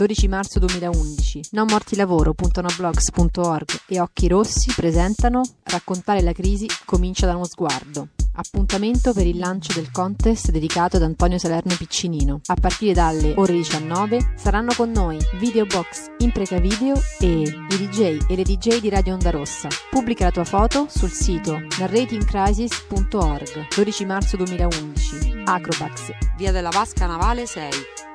12 marzo 2011. NoMortiLavoro.noblogs.org e Occhi Rossi presentano Raccontare la crisi comincia da uno sguardo. Appuntamento per il lancio del contest dedicato ad Antonio Salerno Piccinino. A partire dalle ore 19 saranno con noi Videobox, Impreca Video e i DJ e le DJ di Radio Onda Rossa. Pubblica la tua foto sul sito narratingcrisis.org. 12 marzo 2011. Acrobax, Via della Vasca Navale 6.